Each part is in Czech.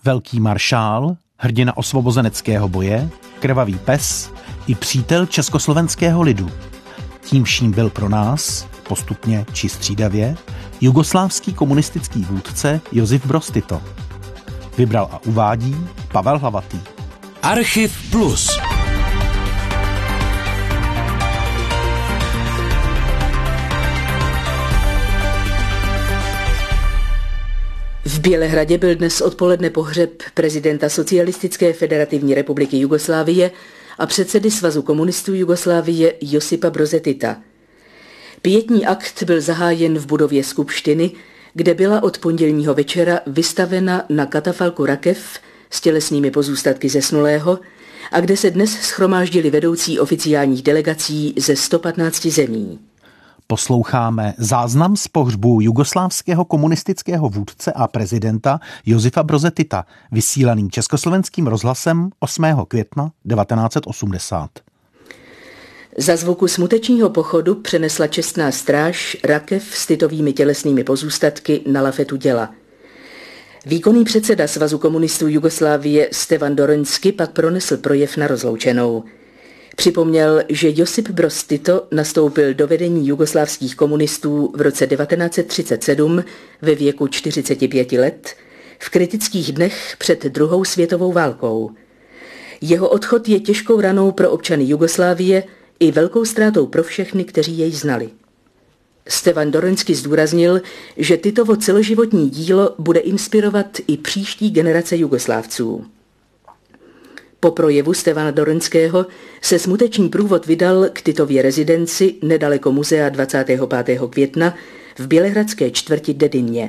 Velký maršál, hrdina osvobozeneckého boje, krvavý pes i přítel československého lidu. Tím vším byl pro nás, postupně či střídavě, jugoslávský komunistický vůdce Josip Broz Tito. Vybral a uvádí Pavel Hlavatý. Archiv Plus. V Bělehradě byl dnes odpoledne pohřeb prezidenta Socialistické federativní republiky Jugoslávie a předsedy Svazu komunistů Jugoslávie Josipa Broze Tita. Pietní akt byl zahájen v budově skupštiny, kde byla od pondělního večera vystavena na katafalku rakev s tělesnými pozůstatky zesnulého a kde se dnes shromáždili vedoucí oficiálních delegací ze 115 zemí. Posloucháme záznam z pohřbu jugoslávského komunistického vůdce a prezidenta Josipa Broze Tita, vysílaný Československým rozhlasem 8. května 1980. Za zvuku smutečního pochodu přenesla čestná stráž rakev s Titovými tělesnými pozůstatky na lafetu děla. Výkonný předseda Svazu komunistů Jugoslávie Stevan Doronjski pak pronesl projev na rozloučenou. Připomněl, že Josip Broz Tito nastoupil do vedení jugoslávských komunistů v roce 1937 ve věku 45 let, v kritických dnech před druhou světovou válkou. Jeho odchod je těžkou ranou pro občany Jugoslávie i velkou ztrátou pro všechny, kteří jej znali. Stevan Doronjski zdůraznil, že Titovo celoživotní dílo bude inspirovat i příští generace Jugoslávců. Po projevu Stevana Doronjského se smuteční průvod vydal k Titově rezidenci nedaleko muzea 25. května v bělehradské čtvrti Dedinje.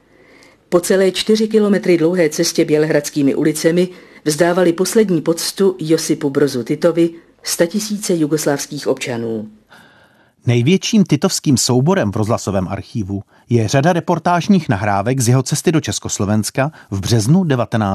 Po celé 4 kilometry dlouhé cestě bělehradskými ulicemi vzdávali poslední poctu Josipu Brozu Titovi 100 000 jugoslávských občanů. Největším titovským souborem v rozhlasovém archívu je řada reportážních nahrávek z jeho cesty do Československa v březnu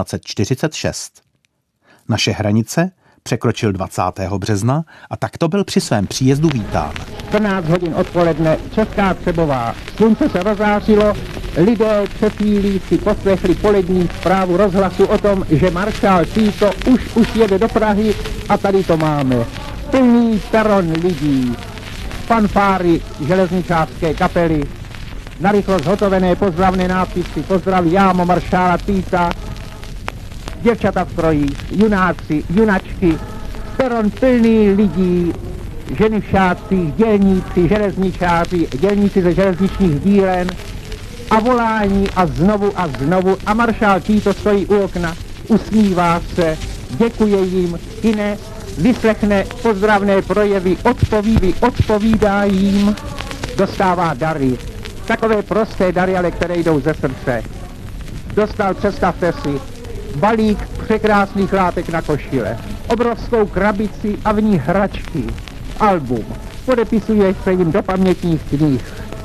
1946. Naše hranice překročil 20. března a takto byl při svém příjezdu vítán. 14 hodin odpoledne, Česká Třebová. Slunce se rozářilo, lidé před chvílí si poslechli polední zprávu rozhlasu o tom, že maršál Tito už jede do Prahy a tady to máme. Plný peron lidí, fanfáry železničářské kapely, narychlo zhotovené pozdravné nápisy, pozdraví jámo maršála Tita, děvčata v strojích, junáci, junačky, peron plný lidí, ženy v šátcích, dělníci, železničáři, dělníci ze železničních dílen a volání a znovu a maršál Tito stojí u okna, usmívá se, děkuje jim, kyne, vyslechne pozdravné projevy, odpovídá jim, dostává dary. Takové prosté dary, ale které jdou ze srdce. Dostal, představte si, balík překrásných látek na košile, obrovskou krabici a v ní hračky, album, podepisuje se jim do pamětních knih.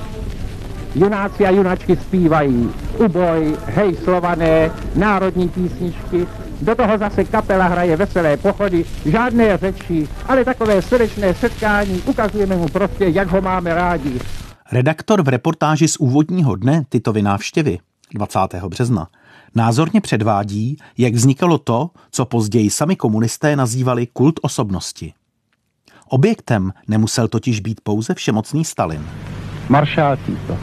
Junáci a junačky zpívají Uboj, Hej Slované, národní písničky, do toho zase kapela hraje veselé pochody, žádné řeči, ale takové srdečné setkání, ukazujeme mu prostě, jak ho máme rádi. Redaktor v reportáži z úvodního dne Titovy návštěvy 20. března názorně předvádí, jak vznikalo to, co později sami komunisté nazývali kult osobnosti. Objektem nemusel totiž být pouze všemocný Stalin. Maršál Tito.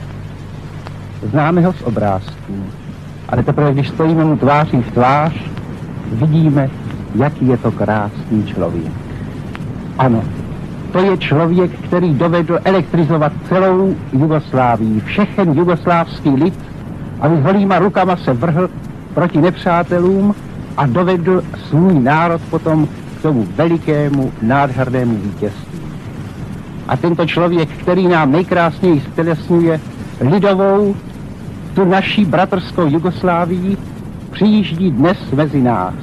Známe ho z obrázků, ale teprve když stojíme mu tváří v tvář, vidíme, jaký je to krásný člověk. Ano, to je člověk, který dovedl elektrizovat celou Jugoslávii, všechen jugoslávský lid, aby s holýma rukama se vrhl proti nepřátelům a dovedl svůj národ potom k tomu velikému, nádhernému vítězství. A tento člověk, který nám nejkrásněji stělesňuje lidovou, tu naší bratrskou Jugoslávii, přijíždí dnes mezi nás.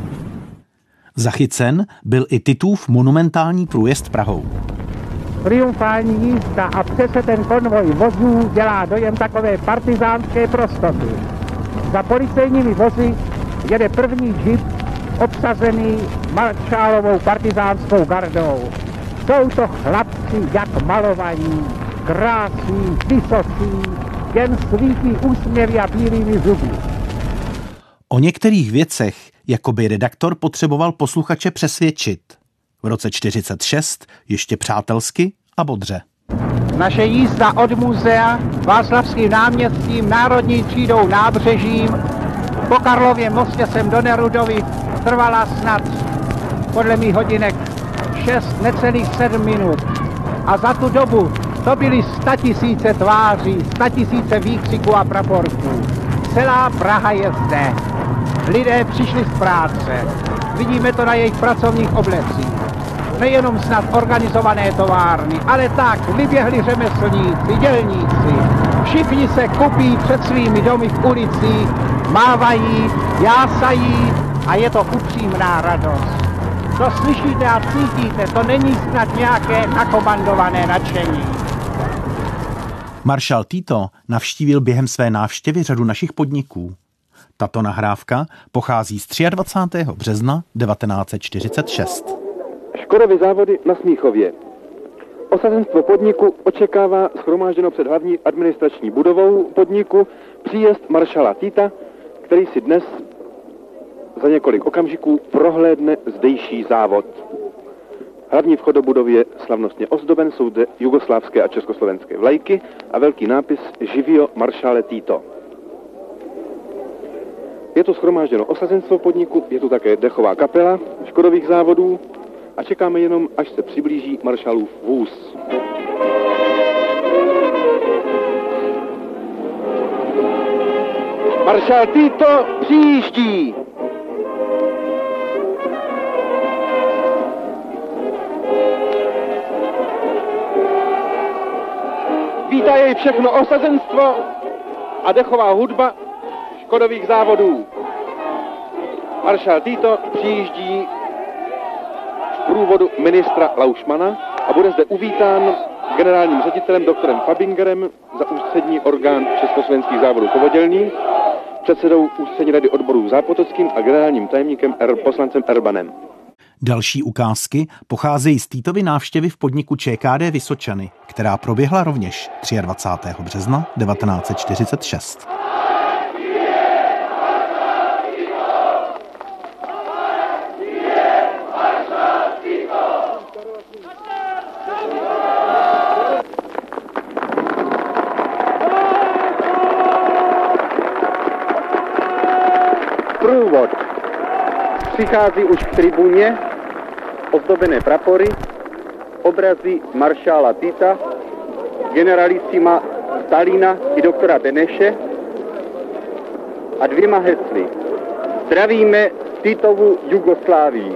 Zachycen byl i Titův monumentální průjezd Prahou. Triumfální jízda a přese ten konvoj vozů dělá dojem takové partizánské prostoty. Za policejními vozy jede první džip obsazený maršálovou partizánskou gardou. Jsou to chlapci jak malovaní, krásní, vysocí, jen svítí úsměvy a bílými zuby. O některých věcech jakoby redaktor potřeboval posluchače přesvědčit. V roce 1946 ještě přátelsky a bodře. Naše jízda od muzea Václavským náměstím, Národní třídou, Nábřežím, po Karlově mostě sem do Nerudovy trvala snad podle mých hodinek 6, necelých 7 minut. A za tu dobu to byly 100 000 tváří, 100 000 výkřiků a praporků. Celá Praha je zde. Lidé přišli z práce. Vidíme to na jejich pracovních oblecích. Nejenom snad organizované továrny, ale tak vyběhli řemeslníci, dělníci. Všichni se kupí před svými domy v ulicích, mávají, jásají a je to upřímná radost. To slyšíte a cítíte, to není snad nějaké nakomandované nadšení. Maršál Tito navštívil během své návštěvy řadu našich podniků. Tato nahrávka pochází z 23. března 1946. Škodovy závody na Smíchově. Osazenstvo podniku očekává shromážděno před hlavní administrační budovou podniku příjezd maršala Tita, který si dnes za několik okamžiků prohlédne zdejší závod. Hlavní vchod do budovy je slavnostně ozdoben, jsou zde jugoslávské a československé vlajky a velký nápis Živio maršále Tito. Je tu shromážděno osazenstvo podniku, je tu také dechová kapela Škodových závodů a čekáme jenom, až se přiblíží maršálův vůz. Maršál Tito přijíždí! Vítá jej všechno osazenstvo a dechová hudba Škodových závodů. Maršál Tito přijíždí v průvodu ministra Laušmana a bude zde uvítán generálním ředitelem doktorem Fabingerem za ústřední orgán československých závodů Povodělný, předsedou ústřední rady odborů Zápotockým a generálním tajemníkem poslancem Erbanem. Další ukázky pocházejí z Titovy návštěvy v podniku ČKD Vysočany, která proběhla rovněž 23. března 1946. Průvod přichází už k tribuně, ozdobené prapory, obrazy maršála Tita, generalissima Stalina i doktora Beneše a 2 hesly. Zdravíme Titovu Jugoslávii.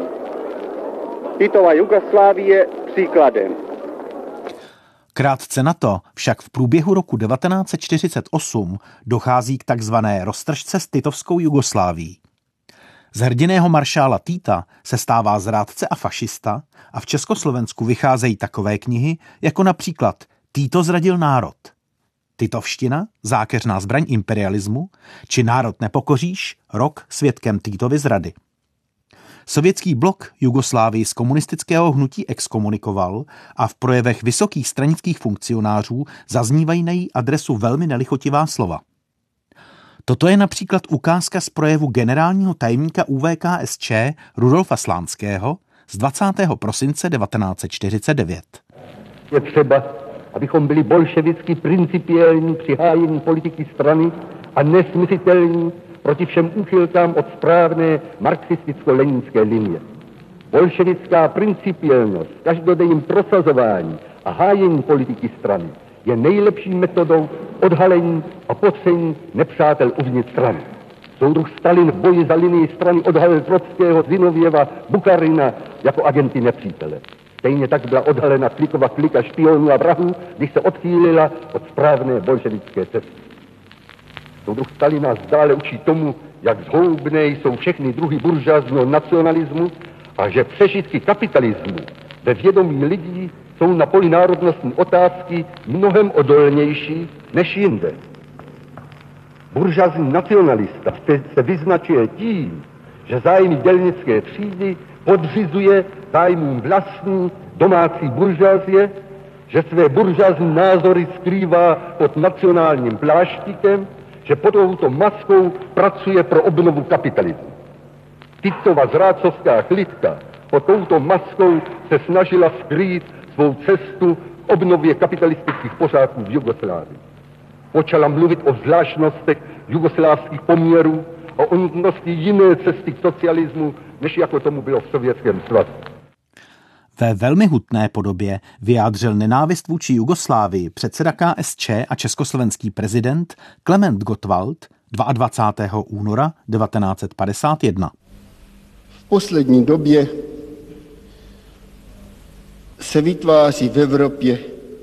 Titova Jugoslávie příkladem. Krátce na to však v průběhu roku 1948 dochází k takzvané roztržce s titovskou Jugoslávií. Z hrdinného maršála Tita se stává zrádce a fašista a v Československu vycházejí takové knihy, jako například Tito zradil národ, Titovština, zákeřná zbraň imperialismu, či Národ nepokoříš, rok svědkem Titovy zrady. Sovětský blok Jugoslávii z komunistického hnutí exkomunikoval a v projevech vysokých stranických funkcionářů zaznívají na její adresu velmi nelichotivá slova. Toto je například ukázka z projevu generálního tajemníka UVKSČ Rudolfa Slánského z 20. prosince 1949. Je třeba, abychom byli bolševicky principiální při hájení politiky strany a nesmyslitelní proti všem úchylkám od správné marxisticko-leninské linie. Bolševická principiálnost v každodenním prosazování a hájení politiky strany je nejlepší metodou odhalení a potření nepřátel uvnitř strany. Soudruh Stalin v boji za linii strany odhalil Trockého, Zinověva, Bukarina jako agenty nepřítele. Stejně tak byla odhalena Klikova klika špionů a vrahů, když se odchýlila od správné bolševické cesty. Soudruh Stalin nás dále učí tomu, jak zhoubné jsou všechny druhy buržoazního nacionalismu a že přežitky kapitalismu ve vědomí lidí jsou na poli národnostní otázky mnohem odolnější než jinde. Buržoazní nacionalista se vyznačuje tím, že zájmy dělnické třídy podřizuje zájmům vlastní domácí buržoazie, že své buržoazní názory skrývá pod nacionálním pláštíkem, že pod touto maskou pracuje pro obnovu kapitalismu. Titova zrádcovská klitka pod touto maskou se snažila skrýt svou cestu k obnově kapitalistických pořádků v Jugoslávii. Počala mluvit o zvláštnostech jugoslávských poměrů a o nutnosti jiné cesty k socialismu, než jako tomu bylo v Sovětském svazu. Ve velmi hutné podobě vyjádřil nenávist vůči Jugoslávii předseda KSČ a československý prezident Klement Gottwald 22. února 1951. V poslední době se vytváří v Evropě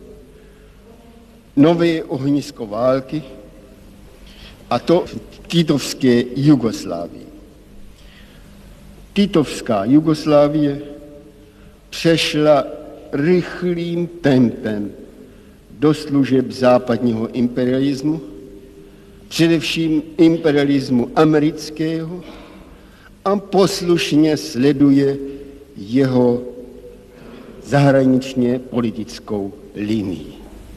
nové ohnisko války, a to v titovské Jugoslávii. Titovská Jugoslávie přešla rychlým tempem do služeb západního imperialismu, především imperialismu amerického, a poslušně sleduje jeho zahraničně politickou linii.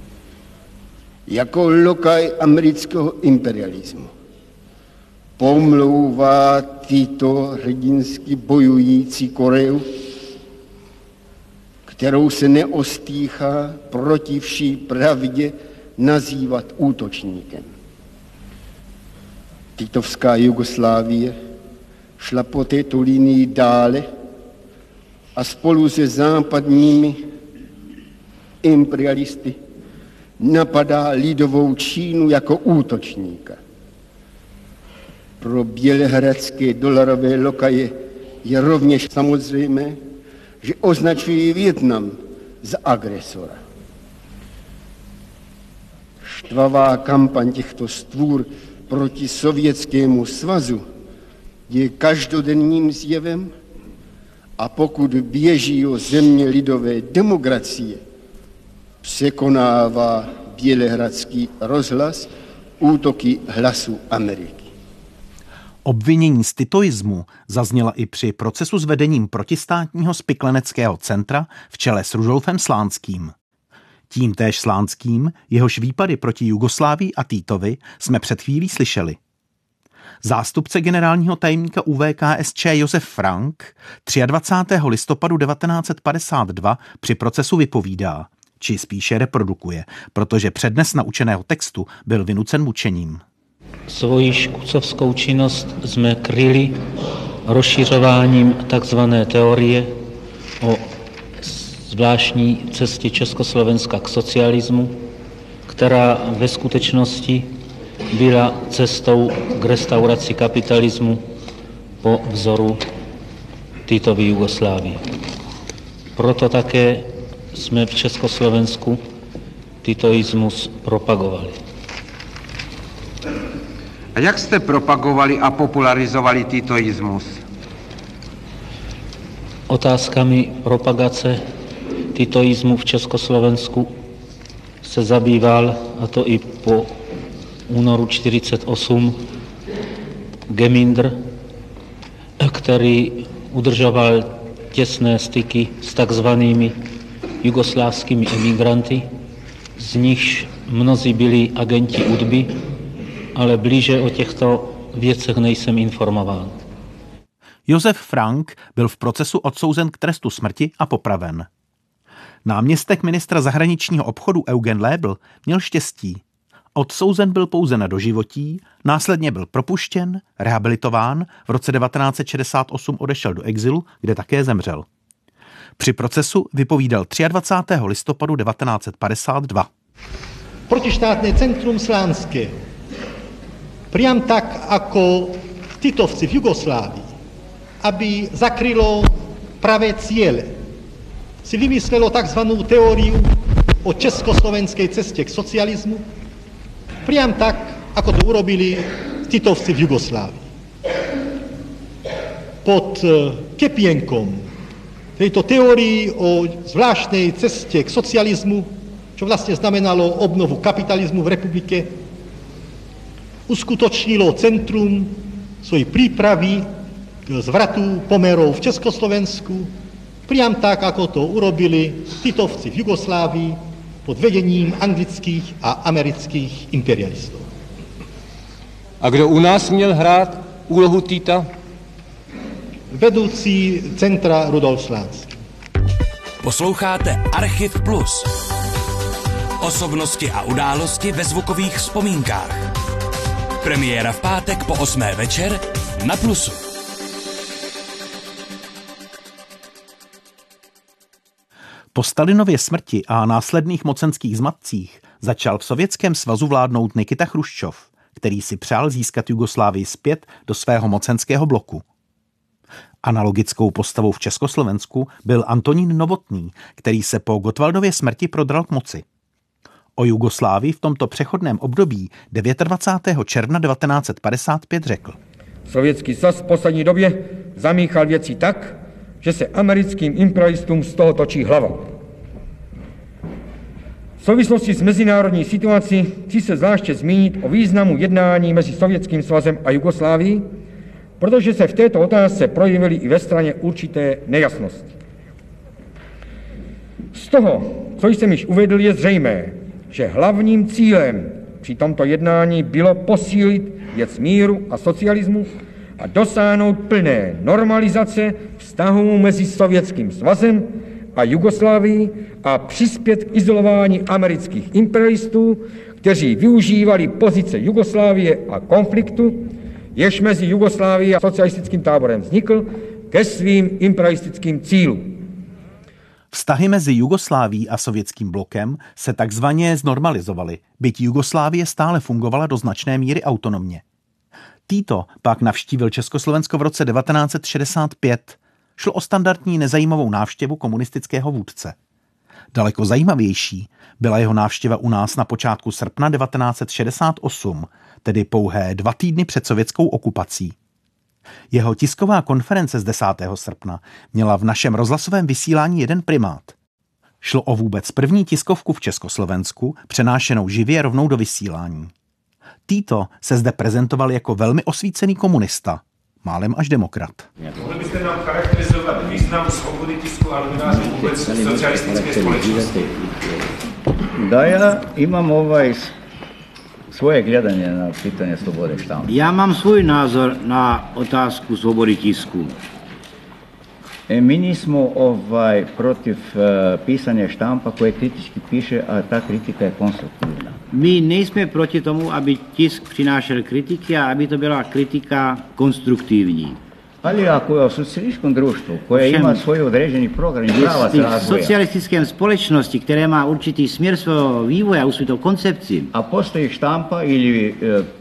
Jako lokaj amerického imperialismu pomlouvá tyto hrdinsky bojující Koreu, kterou se neostýchá proti vší pravdě nazývat útočníkem. Titovská Jugoslávie šla po této linii dále a spolu se západními imperialisty napadá lidovou Čínu jako útočníka. Pro bělehradské dolarové lokaje je rovněž samozřejmé, že označují Vietnam za agresora. Štvavá kampaň těchto stvůr proti Sovětskému svazu je každodenním zjevem, a pokud běží o země lidové demokracie, překonává bělehradský rozhlas útoky Hlasu Ameriky. Obvinění z titoismu zazněla i při procesu s vedením protistátního spikleneckého centra v čele s Rudolfem Slánským. Tímtéž Slánským, jehož výpady proti Jugoslávii a Titovi jsme před chvílí slyšeli. Zástupce generálního tajemníka UVKSČ Josef Frank 23. listopadu 1952 při procesu vypovídá, či spíše reprodukuje, protože přednes naučeného textu byl vynucen mučením. Svoji škucovskou činnost jsme kryli rozšiřováním takzvané teorie o zvláštní cestě Československa k socialismu, která ve skutečnosti byla cestou k restauraci kapitalismu po vzoru Titovy Jugoslávie. Proto také jsme v Československu titoismus propagovali. A jak jste propagovali a popularizovali titoismus? Otázkami propagace titoismu v Československu se zabýval, a to i po únoru 1948, Gemindr, který udržoval těsné styky s takzvanými jugoslávskými emigranty, z nichž mnozí byli agenti UDBY, ale blíže o těchto věcech nejsem informován. Josef Frank byl v procesu odsouzen k trestu smrti a popraven. Náměstek ministra zahraničního obchodu Eugen Lebel měl štěstí. Odsouzen byl pouze na doživotí, následně byl propuštěn, rehabilitován, v roce 1968 odešel do exilu, kde také zemřel. Při procesu vypovídal 23. listopadu 1952. Protištátne centrum Slánské, priam tak ako Titovci v Jugoslávii, aby zakrylo pravé ciele, si vymyslelo takzvanú teóriu o československej ceste k socializmu, priam tak, ako to urobili Titovci v Jugoslávii. Pod kepienkom tejto teórii o zvláštnej ceste k socializmu, čo vlastne znamenalo obnovu kapitalizmu v republike, uskutočnilo centrum svojej prípravy k zvratu pomerov v Československu, priam tak, ako to urobili Titovci v Jugoslávii pod vedením anglických a amerických imperialistov. A kdo u nás měl hrát úlohu Tita? Vedoucí centra Rudolf Slánský. Posloucháte Archiv Plus. Osobnosti a události ve zvukových vzpomínkách. Premiéra v pátek po 8. večer na Plusu. Po Stalinově smrti a následných mocenských zmatcích začal v Sovětském svazu vládnout Nikita Chruščov, který si přál získat Jugoslávii zpět do svého mocenského bloku. Analogickou postavou v Československu byl Antonín Novotný, který se po Gottwaldově smrti prodral k moci. O Jugoslávii v tomto přechodném období 29. června 1955 řekl: Sovětský svaz v poslední době zamíchal věci tak, že se americkým imperialistům z toho točí hlava. V souvislosti s mezinárodní situací chci se zvláště zmínit o významu jednání mezi Sovětským svazem a Jugoslávií, protože se v této otázce projevily i ve straně určité nejasnosti. Z toho, co jsem již uvedl, je zřejmé, že hlavním cílem při tomto jednání bylo posílit věc míru a socialismu a dosáhnout plné normalizace vztahů mezi Sovětským svazem a Jugoslávií a přispět k izolování amerických imperialistů, kteří využívali pozice Jugoslávie a konfliktu, jež mezi Jugoslávií a socialistickým táborem vznikl, ke svým imperialistickým cílům. Vztahy mezi Jugoslávií a sovětským blokem se takzvaně znormalizovaly, byť Jugoslávie stále fungovala do značné míry autonomně. Tito pak navštívil Československo v roce 1965. Šlo o standardní nezajímavou návštěvu komunistického vůdce. Daleko zajímavější byla jeho návštěva u nás na počátku srpna 1968, tedy pouhé 2 týdny před sovětskou okupací. Jeho tisková konference z 10. srpna měla v našem rozhlasovém vysílání jeden primát. Šlo o vůbec první tiskovku v Československu, přenášenou živě rovnou do vysílání. Tito se zde prezentoval jako velmi osvícený komunista, málem až demokrat. Mohli byste nám charakterizovat význam svobody tisku a novinářů vůbec socialistické společnosti? Da, ja imam svoje gledanje na pitanje slobode štampa. Já mám svůj názor na otázku svobody tisku. Mi nismo protiv pisanja štampa koje kritički piše, a ta kritika je konstruktivna. My nejsme proti tomu, aby tisk přinášel kritiky a aby to byla kritika konstruktivní. Ali ako je u socijalističkom društvu koje ima svoj određeni program i pravac razvoja. V socialistickém společnosti, které má určitý směr svého vývoja, určitou koncepci. A postoji štampa ili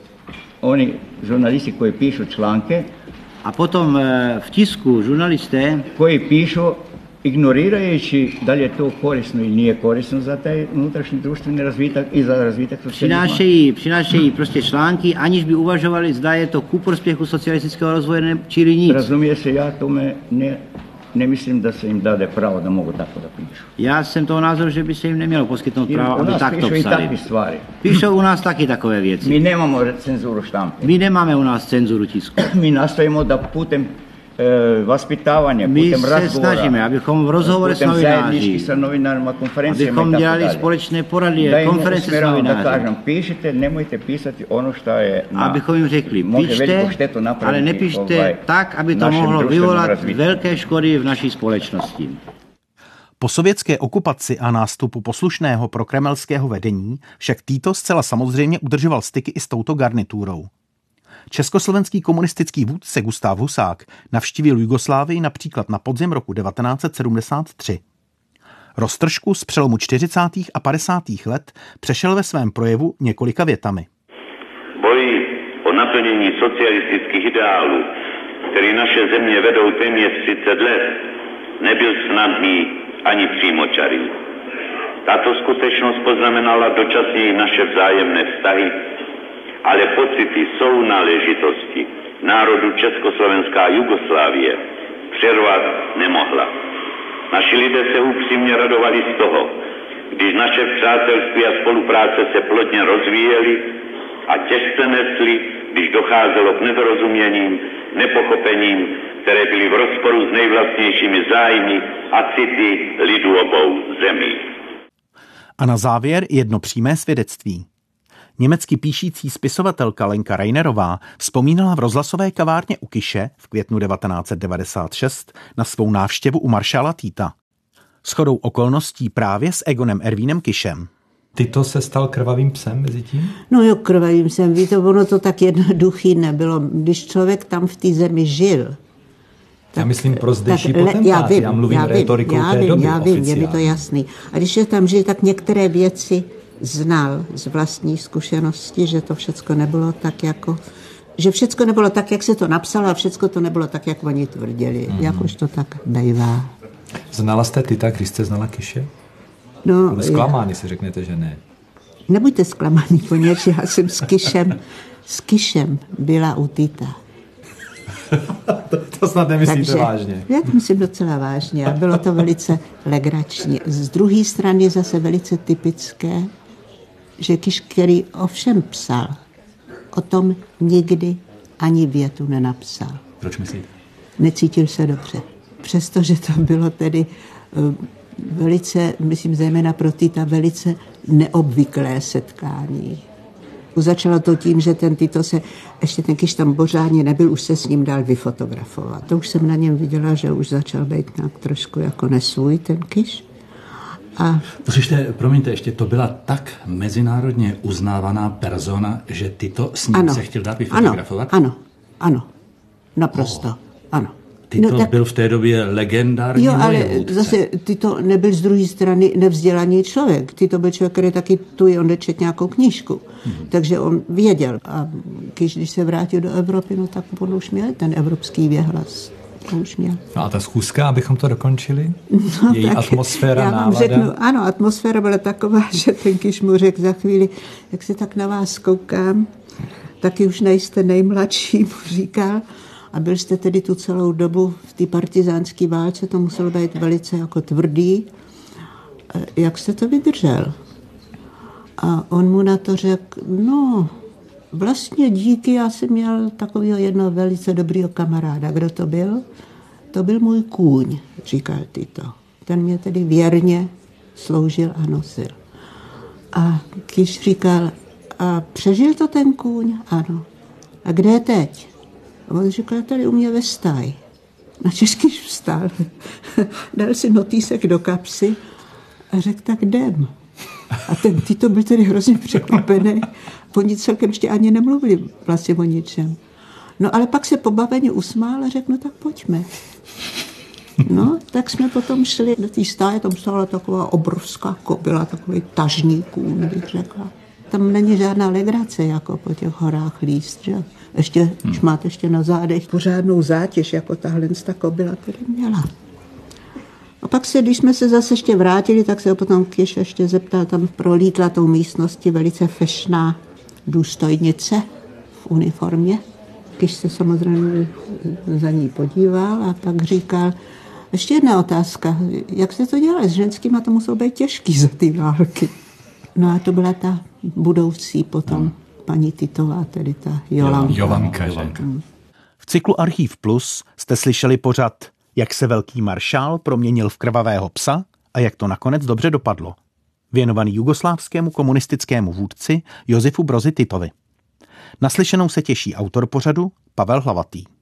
oni žurnalisti koji pišu članke. A potom v tisku žurnalisté, koji pišu ignorirajući da li je to korisno ili nije korisno za taj unutrašnji društveni razvitak i za razvitak socializma. Přinášejí prostě články, aniž by uvažovali, zda je to ku prospěchu socialistického rozvoje či nic. Razumije se, ja tome ne myslím da se im dade pravo da mogu tako da pišu. Já jsem toho názoru, že by se jim nemělo poskytnout právo, aby takto psali. U nas pišu i takve stvari. Píšou u nás taky takové věci. Mi nemamo cenzuru štampe. My nemáme u nás cenzuru tisku. Mi nastojimo da putem vaspitávání, putem razgovora. My se snažíme, abychom v rozhovore s novináři, abychom dělali společné porady, konference s novináři. Da kažem, pišite, nemojte pisati ono što je abychom jim řekli, pište, ale nepište tak, aby to mohlo vyvolat velké škody v naší společnosti. Po sovětské okupaci a nástupu poslušného prokremelského vedení však Tito zcela samozřejmě udržoval styky i s touto garniturou. Československý komunistický vůdce Gustav Husák navštívil Jugoslávii například na podzim roku 1973. Roztržku z přelomu 40. a 50. let přešel ve svém projevu několika větami. Boj o naplnění socialistických ideálů, který naše země vedou téměř 30 let, nebyl snadný ani přímočarý. Tato skutečnost poznamenala dočasně naše vzájemné vztahy, ale pocity sounáležitosti národu Československá a Jugoslávie přervat nemohla. Naši lidé se upřímně radovali z toho, když naše přátelství a spolupráce se plodně rozvíjely a těžce nesly, když docházelo k nedorozuměním, nepochopením, které byly v rozporu s nejvlastnějšími zájmy a city lidů obou zemí. A na závěr jedno přímé svědectví. Německy píšící spisovatelka Lenka Reinerová vzpomínala v rozhlasové kavárně u Kiše v květnu 1996 na svou návštěvu u maršála Tita. Shodou okolností právě s Egonem Ervínem Kišem. Tito se stal krvavým psem mezi tím? No jo, krvavým psem. Víte, ono to tak jednoduchý nebylo. Když člověk tam v té zemi žil. Já myslím pro zdejší potentáty. Já mluvím rétorikou té doby. Já vím, je mi to jasný. A když je tam žil, tak některé věci znal z vlastní zkušenosti, že to všecko nebylo tak jako... Že všecko nebylo tak, jak se to napsalo, a všecko to nebylo tak, jak oni tvrdili. Jakož to tak bývá. Znala jste Tita, když jste znala Kiše? No, byli zklamáni, si řeknete, že ne. Nebuďte zklamáni, poněvadž já jsem s Kišem byla u Tita. To snad nemyslíte vážně. Já to myslím docela vážně a bylo to velice legrační. Z druhé strany je zase velice typické, že Kiš, který ovšem psal, o tom nikdy ani větu nenapsal. Proč myslíte? Necítil se dobře. Přestože to bylo tedy velice, myslím zejména pro Tita, velice neobvyklé setkání. Začalo to tím, že ten Tito se, ještě ten Kiš tam pořádně nebyl, už se s ním dal vyfotografovat. To už jsem na něm viděla, že už začal být nějak trošku jako nesvůj ten Kiš. A... Promiňte, ještě to byla tak mezinárodně uznávaná persona, že Tito s ním se chtěl dát vyfotografovat? Ano, naprosto, ano. Tito byl v té době legendární. Jo, ale zase Tito nebyl z druhé strany nevzdělaný člověk. Tito byl člověk, který taky on nečet nějakou knížku. Takže on věděl. A když se vrátil do Evropy, no tak on už měl ten evropský věhlas. Už měl. No a ta schůzka, abychom to dokončili? No, její atmosféra, já vám řeknu, ano, atmosféra byla taková, že ten Kiš mu řekl za chvíli, jak se tak na vás koukám, taky už nejste nejmladší, mu říkal. A byl jste tedy tu celou dobu v té partizánské válce, to muselo být velice jako tvrdý. Jak jste to vydržel? A on mu na to řekl, no, vlastně díky, já jsem měl takového jednoho velice dobrýho kamaráda. Kdo to byl? To byl můj kůň, říkal Tito. Ten mě tedy věrně sloužil a nosil. A Kiš říkal, a přežil to ten kůň? Ano. A kde je teď? A on říkal, tady u mě ve stáji. Na Kiš vstal, dal si notýsek do kapsy a řekl, tak jdem. A ten Tito byl tedy hrozně překvapený. Oni celkem ještě ani nemluvili vlastně o ničem. No ale pak se pobavení usmál a řekl, no tak pojďme. No, tak jsme potom šli do té stáje, tam stála taková obrovská kobila, takový tažný kůň, bych řekla. Tam není žádná legrace, jako po těch horách líst, že? Ještě, když máte ještě na zádech pořádnou zátěž, jako tahle kobila tedy měla. A pak když jsme se zase ještě vrátili, tak se ho potom Kiš ještě zeptal, tam prolítla tou místnosti velice fešná důstojnice v uniformě. Kiš se samozřejmě za ní podíval a pak říkal, ještě jedna otázka, jak se to dělá s ženskýma, to muselo být těžký za ty války. No a to byla ta budoucí potom paní Titová, tedy ta Jovanka. V cyklu Archív Plus jste slyšeli pořad, jak se velký maršál proměnil v krvavého psa a jak to nakonec dobře dopadlo. Věnovaný jugoslávskému komunistickému vůdci Josifu Brozi Titovi. Naslyšenou se těší autor pořadu Pavel Hlavatý.